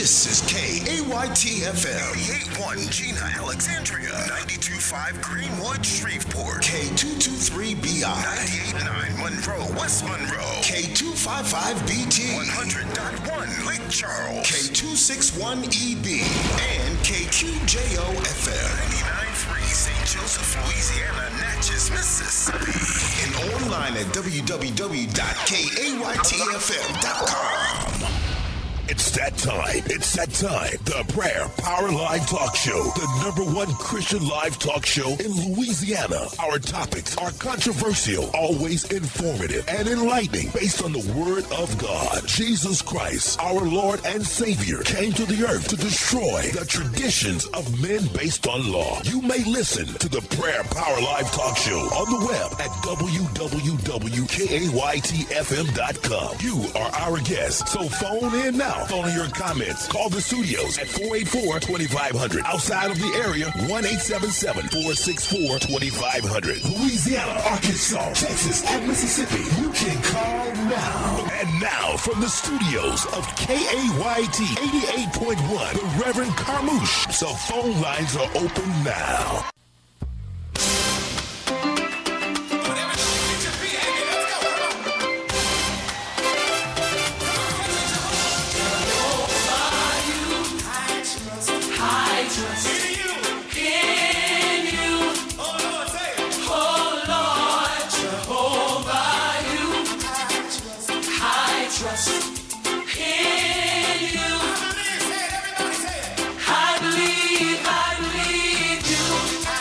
This is KAYT-FM. 88.1 Gina, Alexandria. 92.5 Greenwood, Shreveport. K223BI. 98.9 Monroe, West Monroe. K255BT. 100.1 Lake Charles. K261EB. And KQJO-FM. 99.3 St. Joseph, Louisiana, Natchez, Mississippi. And online at www.kaytfm.com. It's that time. It's that time. The Prayer Power Live Talk Show. The #1 Christian live talk show in Louisiana. Our topics are controversial, always informative and enlightening, based on the Word of God. Jesus Christ, our Lord and Savior, came to the earth to destroy the traditions of men based on law. You may listen to the Prayer Power Live Talk Show on the web at www.kaytfm.com. You are our guest, so phone in now. Phone your comments. Call the studios at 484-2500. Outside of the area, 1-877-464-2500. Louisiana, Arkansas, Texas, and Mississippi. You can call now. And now, from the studios of KAYT 88.1, the Reverend Carmouche. So phone lines are open now. I believe you.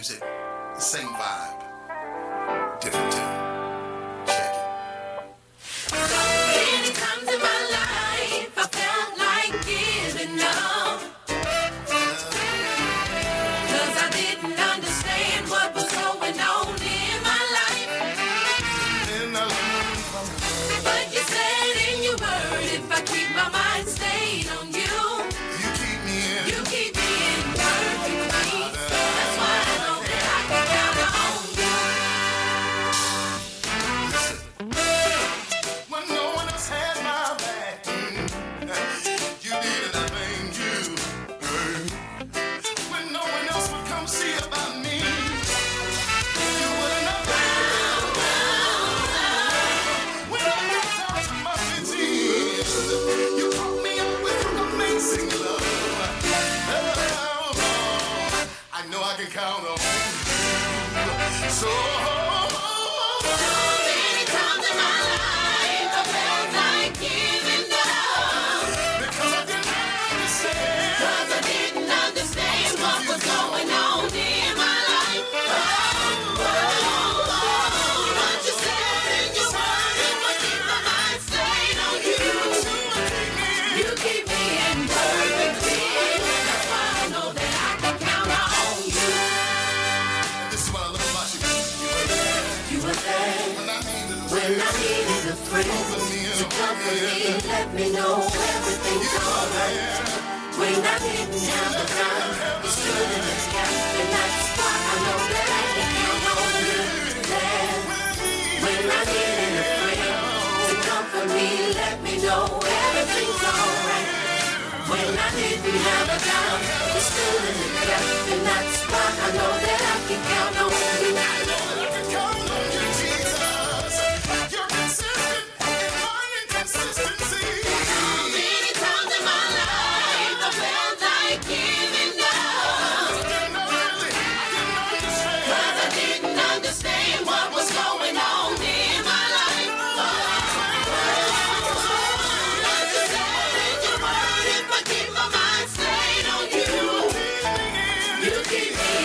music, the same vibe, different tune. Check it. Many times in my life I felt like giving up, 'cause I didn't understand what was going on in my life. And I learned from it. But you said in your word, if I keep my mind stayed on you, You keep me in. you keep me in perfect peace. That's why I know that I can count on you. Listen. When no one else had my back, you did everything you heard. When no one else would come see about me, you wouldn't have been. When I got down to my knees, you caught me up with your amazing love. Oh, I know I can count on you. So Many times in my life I felt like giving up, because I didn't understand. 'cause I didn't understand what was going on in my life. But you said in your word, if I keep my mind stayed on you, you keep me in perfect peace. That's why I know that I can count on you. This is what I love about you. You were there When I needed a when I needed a friend to comfort me and let me know everything's alright. When I didn't have the time, you stood in the gap, and that's why I know that I can count on you. There, when I needed a friend to comfort me, let me know everything's alright. When I didn't have a dime, you stood in the gap, and that's why I know that I can count on you. count on you, Jesus. You're consistent in my inconsistency. Many times in my life I felt like giving up, And I didn't understand. 'cause I didn't understand what was going on in my life. But you said in your word, if I keep my mind stayed on you, you keep me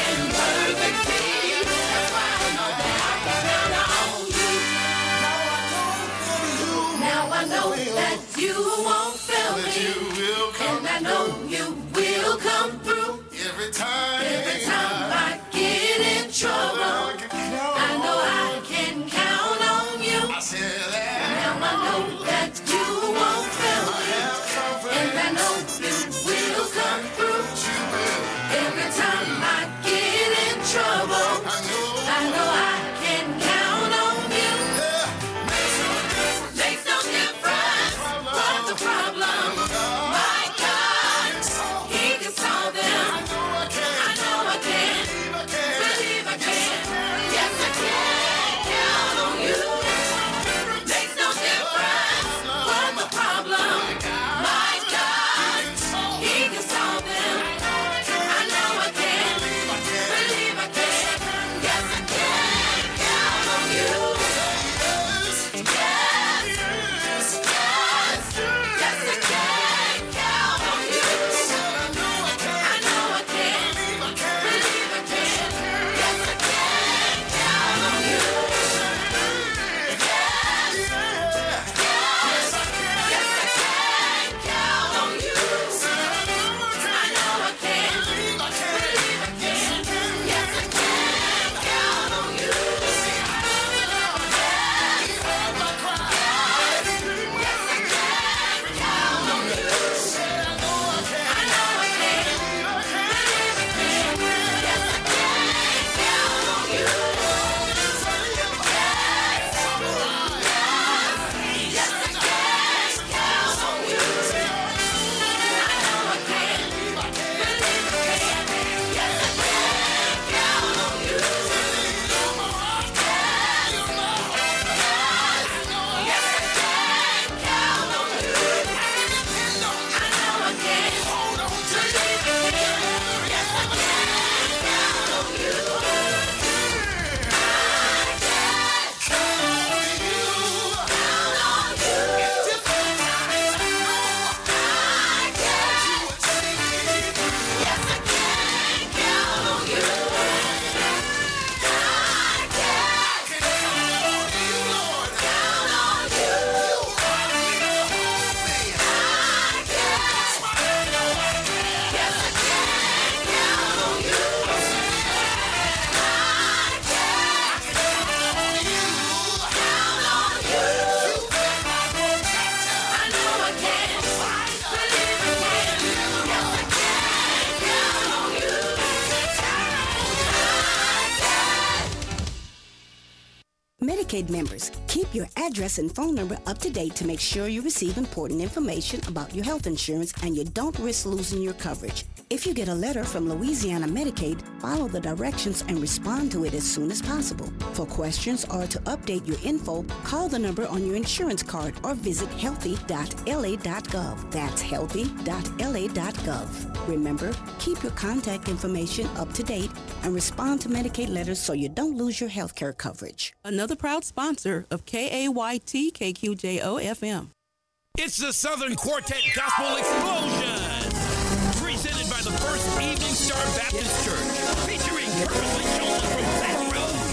Medicaid members, keep your address and phone number up to date to make sure you receive important information about your health insurance and you don't risk losing your coverage. If you get a letter from Louisiana Medicaid, follow the directions and respond to it as soon as possible. For questions or to update your info, call the number on your insurance card or visit healthy.la.gov. That's healthy.la.gov. Remember, keep your contact information up to date and respond to Medicaid letters so you don't lose your health care coverage. Another proud sponsor of KAYT KQJO FM. It's the Southern Quartet Gospel Explosion, presented by the First Evening Star Baptist Church, featuring Purposely Chosen from Baton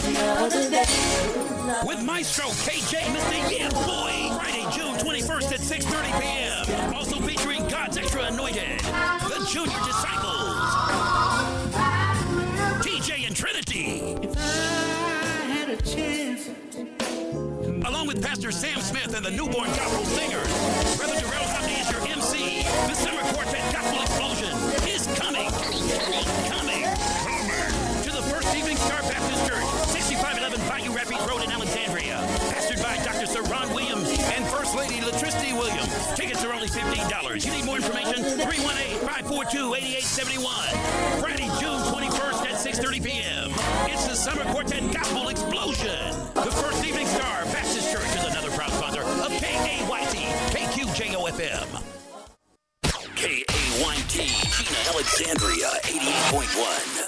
Rouge, with Maestro KJ Mr. Yeah Boy, Friday, June 21st at 6:30 p.m. Also featuring God's Extra Anointed, the Junior Disciples, TJ and Trinity. If I had a chance, along with Pastor Sam Smith and the Newborn Gospel Singers. Brother Darrell Hobney is your MC. The Summer Quartet Gospel Explosion is coming to the First Evening Star Baptist Church, 6511 Bayou Rapids Road in Alexandria. Pastored by Dr. Sir Ron Williams and First Lady Latricity Williams. Tickets are only $15. You need more information? 318-542-8871. Friday, June 21st at 6:30 p.m. It's the Summer Quartet Gospel Explosion. The First Evening Star Baptist Church is another proud sponsor of KAYT KQJO-FM. KAYT, Gina Alexandria, 88.1.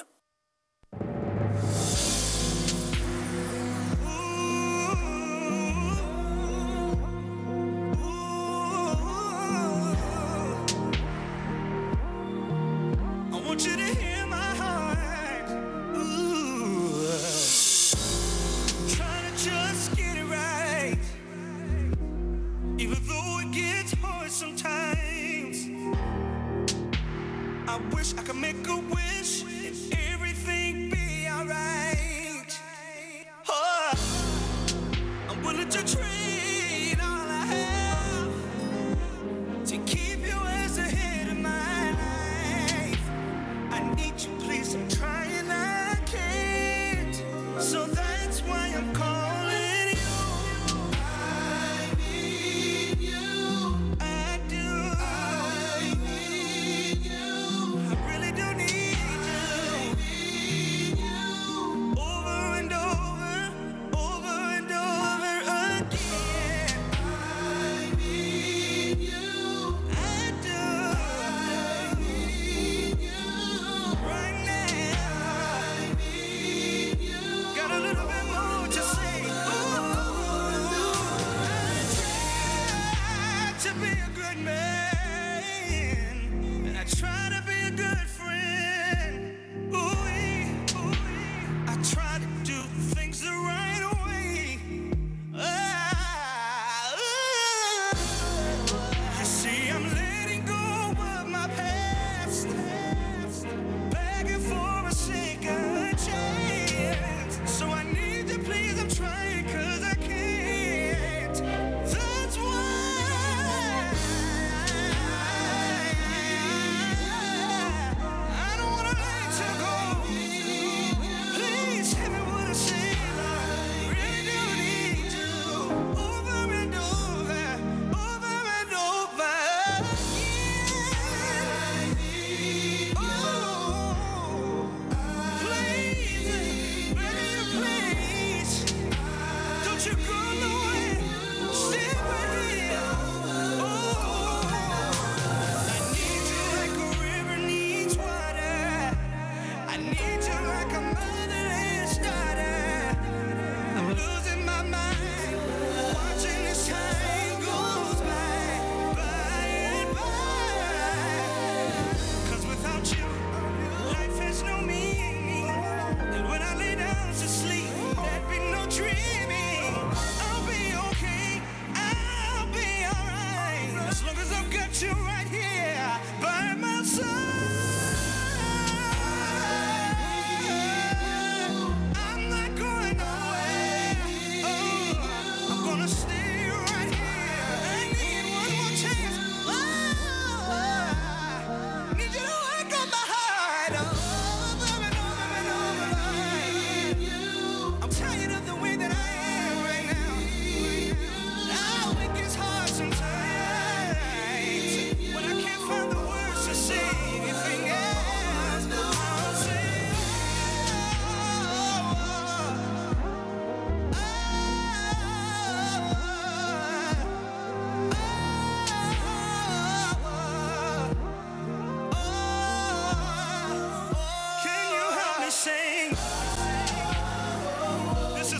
I want you to hear my heart. Ooh. Trying to just get it right. Even though it gets hard sometimes. I wish I could make a wish and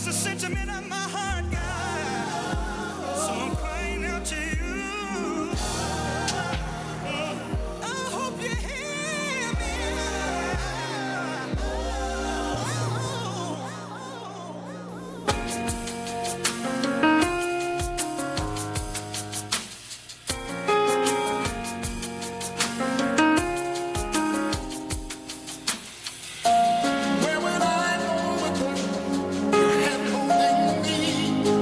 the sentiment of my heart, God. So I'm crying out to you. I hope you hear Where would I go with you? Hand holding me.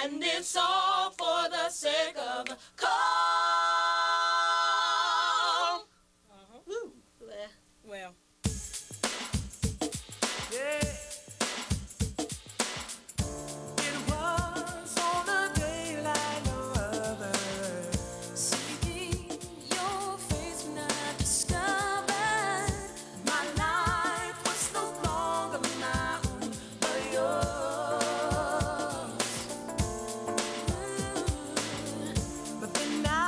And it's all for the sake of the cause. Well. Yeah. It was on a day like no other. Seeking your face when I discovered my life was no longer my own, but yours. But then I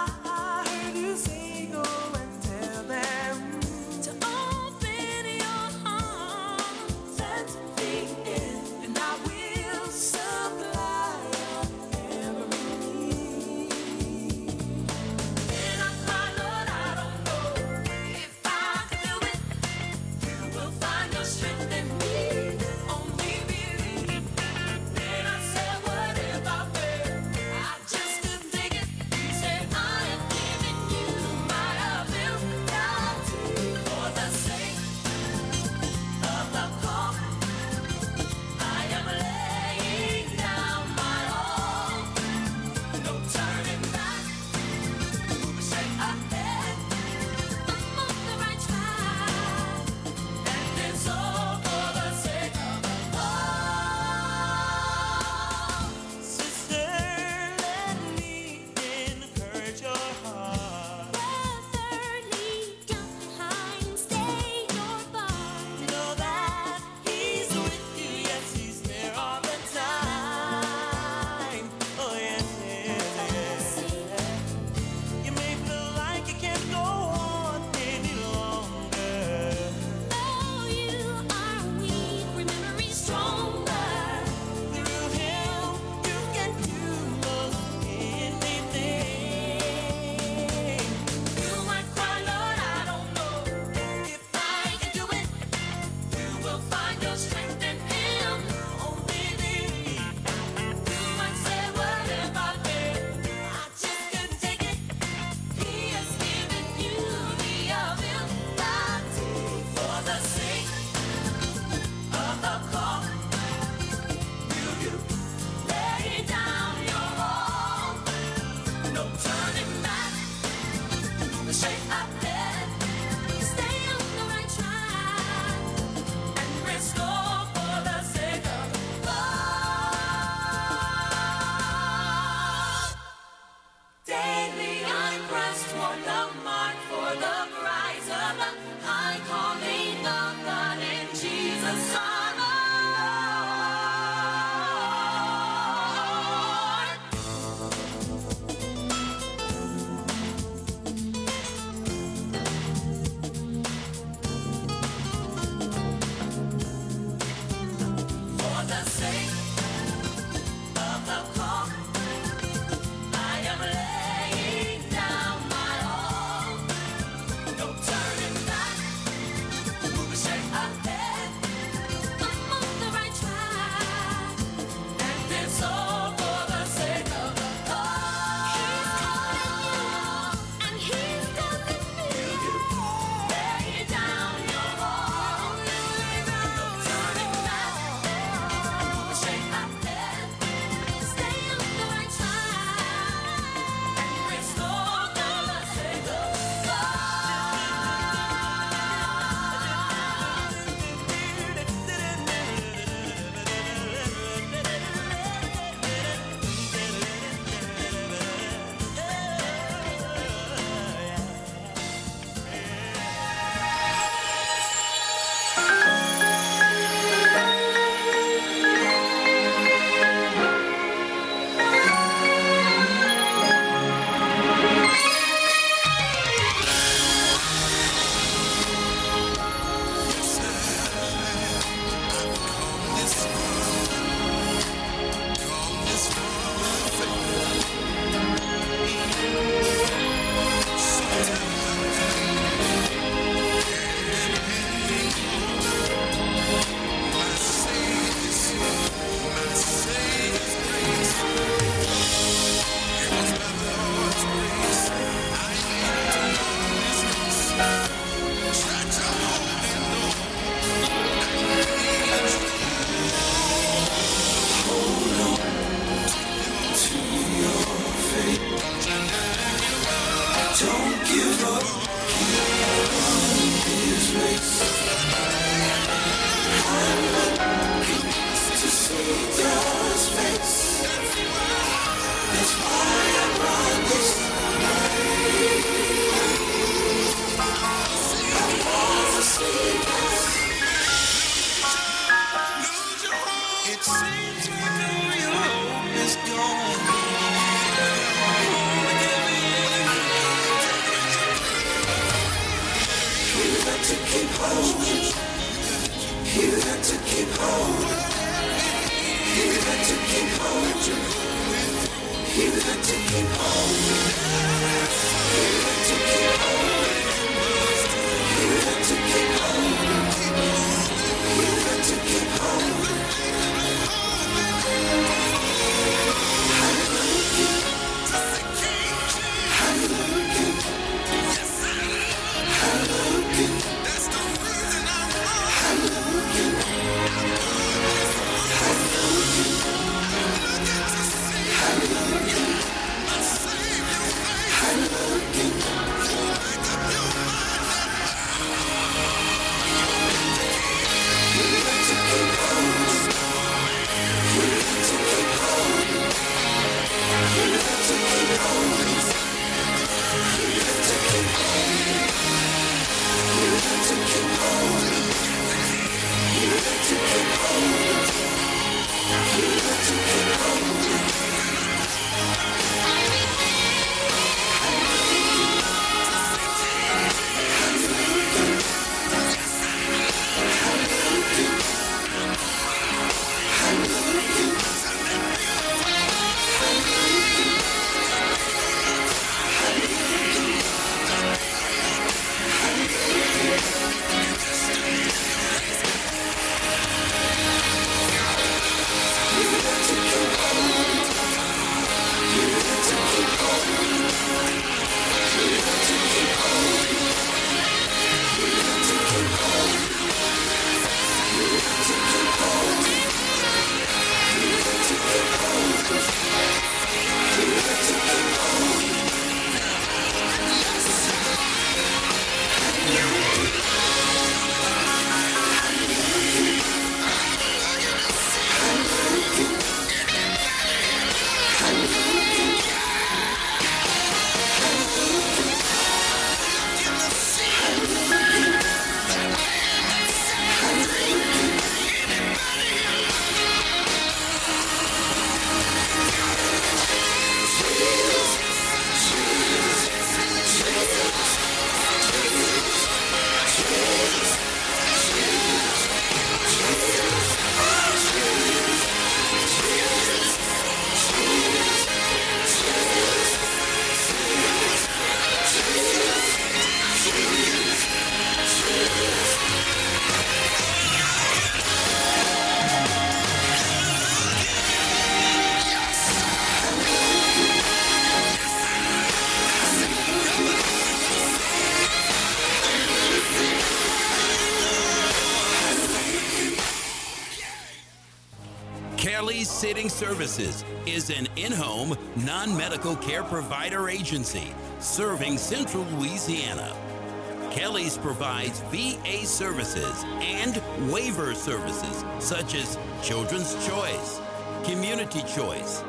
Sitting Services is an in-home, non-medical care provider agency serving Central Louisiana. Kelly's provides VA services and waiver services such as Children's Choice, Community Choice,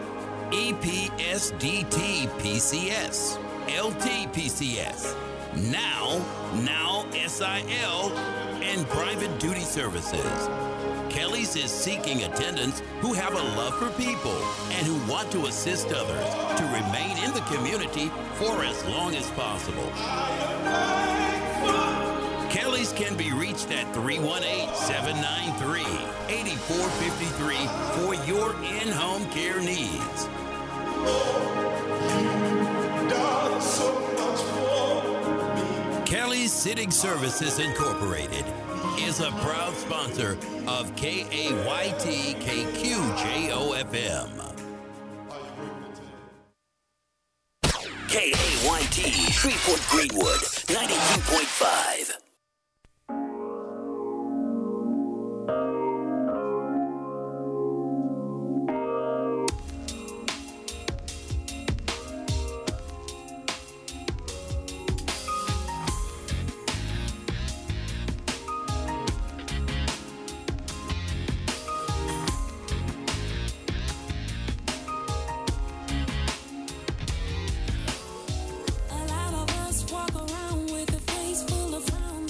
EPSDT PCS, LT-PCS, now SIL, and private duty services. Kelly's is seeking attendants who have a love for people and who want to assist others to remain in the community for as long as possible. Kelly's can be reached at 318-793-8453 for your in-home care needs. Kelly's Sitting Services Incorporated is a proud sponsor of KAYT KQJO-FM. KAYT, Shreveport Greenwood, 92.5. A lot of us walk around with a face full of frowns.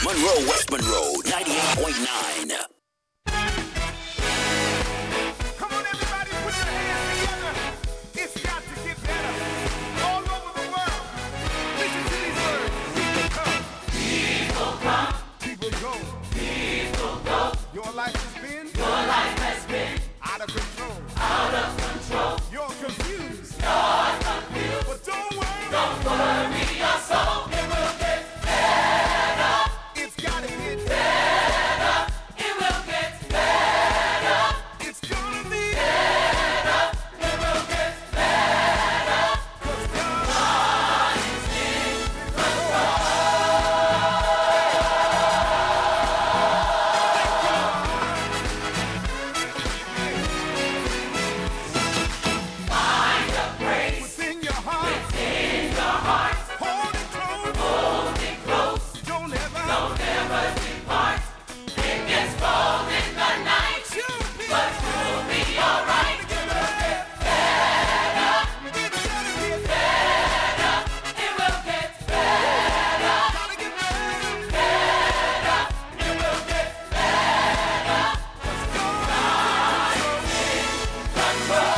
Monroe, West Monroe, 98.9. Come on, everybody, put your hands together. It's got to get better. All over the world. Listen to these words. People come. People come. People go. People go. Your life has been out of control. Out of control. You're confused. But don't worry. Don't worry your soul. It will get better. It's gotta get better. It will get better. It's gonna be better. It will get better. 'Cause God is in control. Find a praise within your heart. Within your heart. Hold it close. Hold it close. Don't ever depart. It gets cold in the night, but you'll be alright. It will get better. It will get better. It will get better. Better. It will get better. 'Cause God is in control.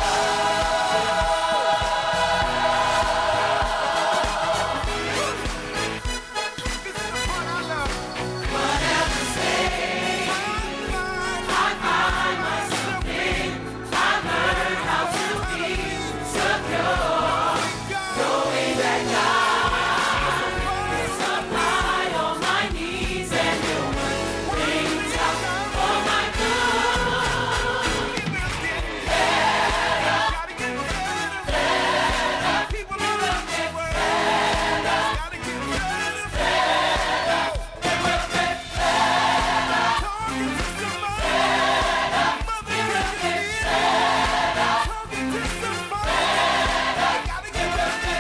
This is the part I love. Whatever say, I find myself in. I learned how to be secure, knowing that God will supply all my needs and will work things out for my good. It will get better. Gotta get better. People all over the world. Gotta get better. It will get better. Talking to somebody. Mother, it will get better. Talking to somebody. Gotta get better.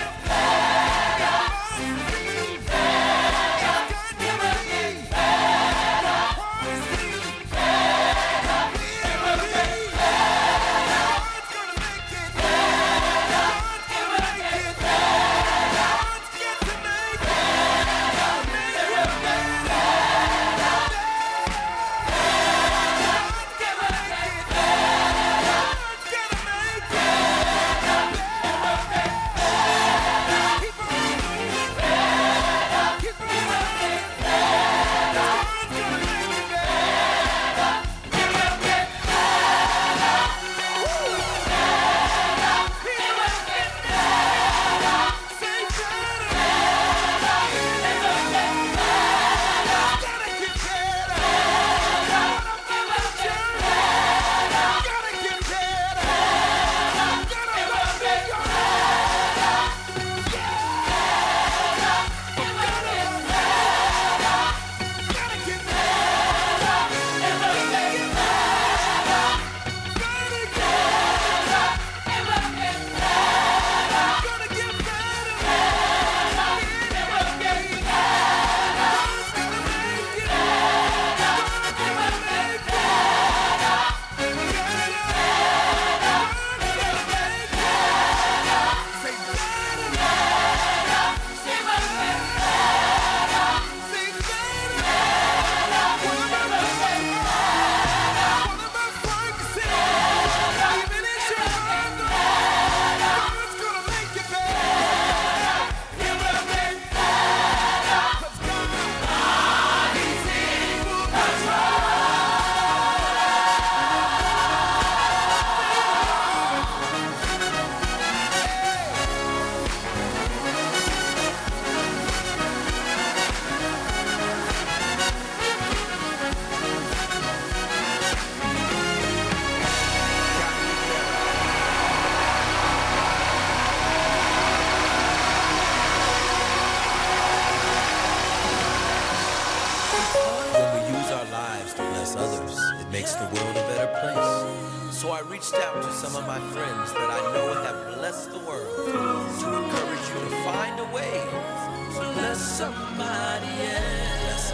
So I reached out to some of my friends that I know have blessed the world to encourage you to find a way to bless somebody else.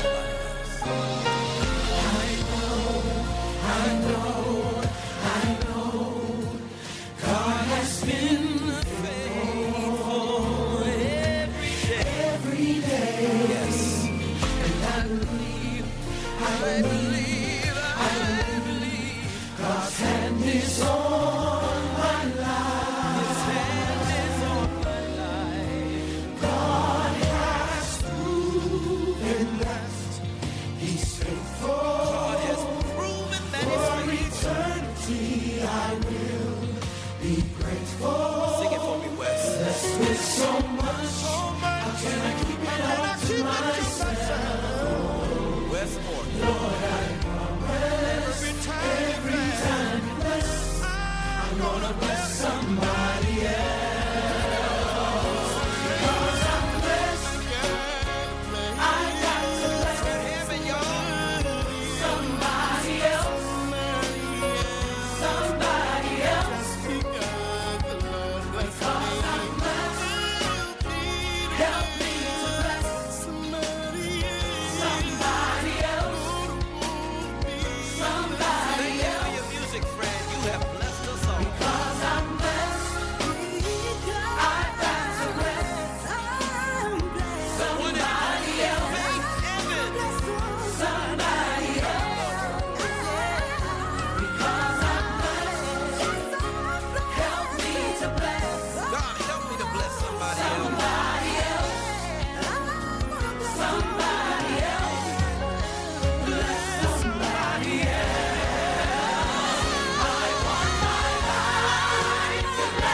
I know, God has been faithful every day. Yes. And I believe Sing it for me, Wes.